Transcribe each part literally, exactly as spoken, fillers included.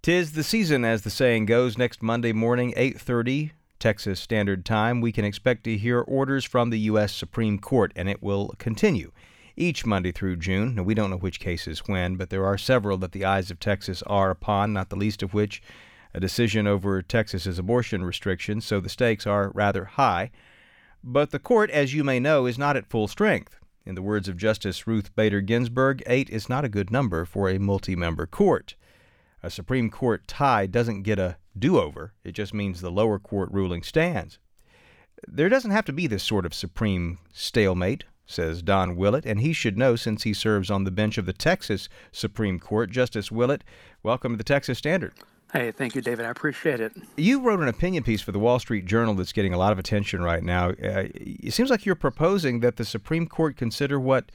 'Tis the season, as the saying goes. Next Monday morning, eight thirty, Texas Standard Time, we can expect to hear orders from the U S Supreme Court, and it will continue each Monday through June. Now, we don't know which cases when, but there are several that the eyes of Texas are upon, not the least of which a decision over Texas's abortion restrictions, so the stakes are rather high. But the court, as you may know, is not at full strength. In the words of Justice Ruth Bader Ginsburg, eight is not a good number for a multi-member court. A Supreme Court tie doesn't get a do-over. It just means the lower court ruling stands. There doesn't have to be this sort of supreme stalemate, says Don Willett, and he should know since he serves on the bench of the Texas Supreme Court. Justice Willett, welcome to the Texas Standard. Hey, thank you, David. I appreciate it. You wrote an opinion piece for the Wall Street Journal that's getting a lot of attention right now. Uh, it seems like you're proposing that the Supreme Court consider what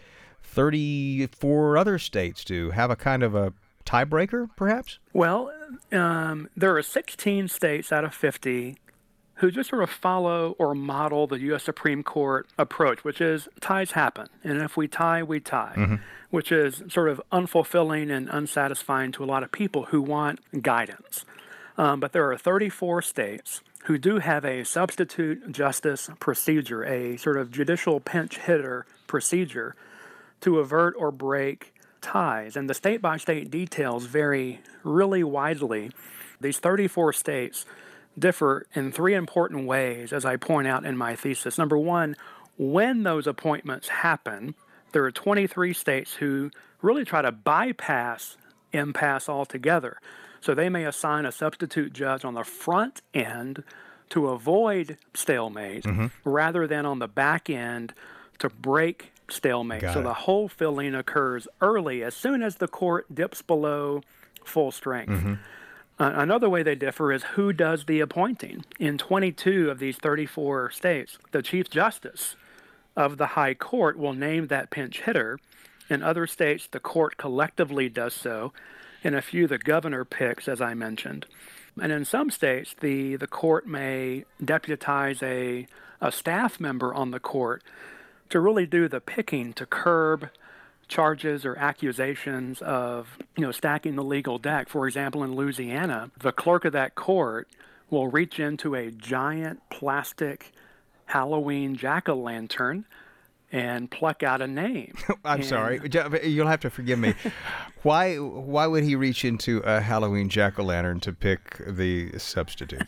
thirty-four other states do, have a kind of a tiebreaker, perhaps? Well, um, there are sixteen states out of fifty who just sort of follow or model the U S Supreme Court approach, which is ties happen. And if we tie, we tie, mm-hmm. which is sort of unfulfilling and unsatisfying to a lot of people who want guidance. Um, but there are thirty-four states who do have a substitute justice procedure, a sort of judicial pinch hitter procedure to avert or break ties, and the state-by-state details vary really widely. These thirty-four states differ in three important ways, as I point out in my thesis. Number one, when those appointments happen, there are twenty-three states who really try to bypass impasse altogether. So they may assign a substitute judge on the front end to avoid stalemate, mm-hmm. rather than on the back end to break stalemate. Got so it. The whole filling occurs early, as soon as the court dips below full strength. Mm-hmm. Uh, another way they differ is who does the appointing. In twenty-two of these thirty-four states, the Chief Justice of the High Court will name that pinch hitter. In other states, the court collectively does so. In a few, the governor picks, as I mentioned. And in some states, the, the court may deputize a, a staff member on the court to really do the picking, to curb charges or accusations of, you know, stacking the legal deck. For example, in Louisiana, the clerk of that court will reach into a giant plastic Halloween jack-o'-lantern and pluck out a name. I'm and, sorry. You'll have to forgive me. Why why would he reach into a Halloween jack-o'-lantern to pick the substitute?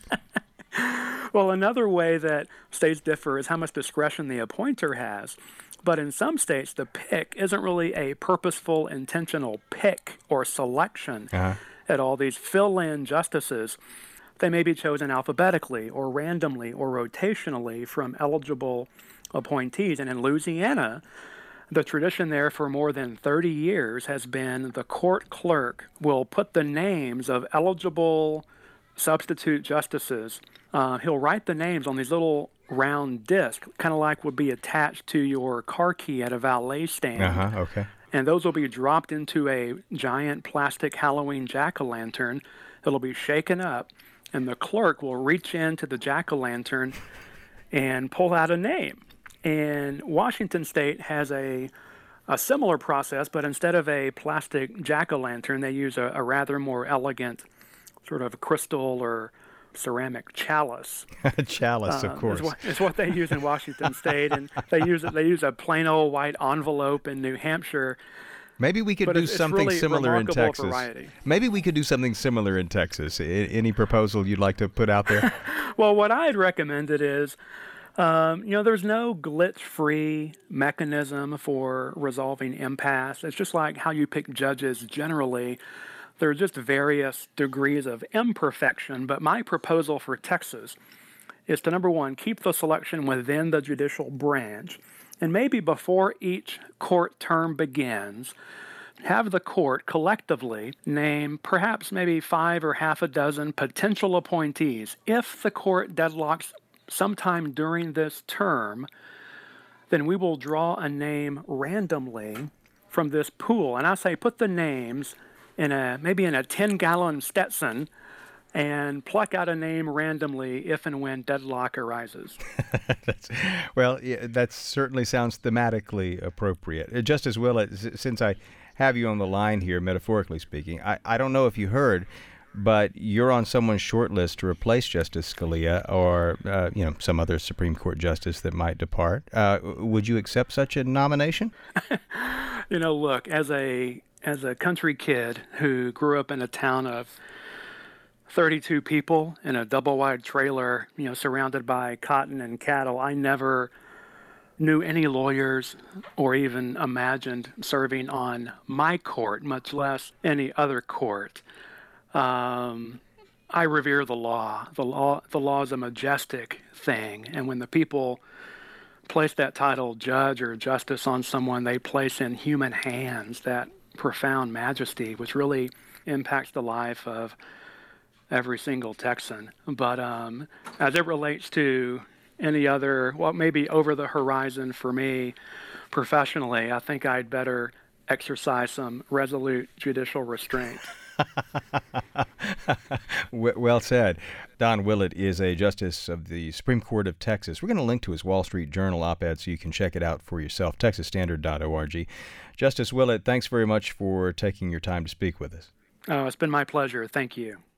Well, another way that states differ is how much discretion the appointer has. But in some states, the pick isn't really a purposeful, intentional pick or selection uh-huh. at all. These fill-in justices, they may be chosen alphabetically or randomly or rotationally from eligible appointees. And in Louisiana, the tradition there for more than thirty years has been the court clerk will put the names of eligible substitute justices. Uh, he'll write the names on these little round discs, kind of like would be attached to your car key at a valet stand. Uh-huh, okay. And those will be dropped into a giant plastic Halloween jack-o'-lantern. It'll be shaken up, and the clerk will reach into the jack-o'-lantern and pull out a name. And Washington State has a a similar process, but instead of a plastic jack-o'-lantern, they use a, a rather more elegant sort of crystal or ceramic chalice. Chalice, um, of course. Is what, is what they use in Washington State, and they use they use a plain old white envelope in New Hampshire. Maybe we could but do it's, something it's really similar in Texas. Variety. Maybe we could do something similar in Texas. I, any proposal you'd like to put out there? Well, what I'd recommended is, um, you know, there's no glitch-free mechanism for resolving impasse. It's just like how you pick judges generally. There are just various degrees of imperfection, but my proposal for Texas is to, number one, keep the selection within the judicial branch, and maybe before each court term begins, have the court collectively name perhaps maybe five or half a dozen potential appointees. If the court deadlocks sometime during this term, then we will draw a name randomly from this pool. And I say put the names in a maybe in a ten-gallon Stetson and pluck out a name randomly if and when deadlock arises. That's, well, yeah, that certainly sounds thematically appropriate. Uh, Justice Willett, since I have you on the line here, metaphorically speaking, I, I don't know if you heard, but you're on someone's short list to replace Justice Scalia or, uh, you know, some other Supreme Court justice that might depart. Uh, would you accept such a nomination? You know, look, as a as a country kid who grew up in a town of thirty-two people in a double-wide trailer, you know, surrounded by cotton and cattle, I never knew any lawyers or even imagined serving on my court, much less any other court. Um, I revere the law. The law, the law is a majestic thing, and when the people place that title, judge or justice, on someone, they place in human hands that profound majesty, which really impacts the life of every single Texan. But um, as it relates to any other, what may be over the horizon for me professionally, I think I'd better exercise some resolute judicial restraint. Well said. Don Willett is a justice of the Supreme Court of Texas. We're going to link to his Wall Street Journal op-ed so you can check it out for yourself, texas standard dot org. Justice Willett, thanks very much for taking your time to speak with us. Oh, it's been my pleasure. Thank you.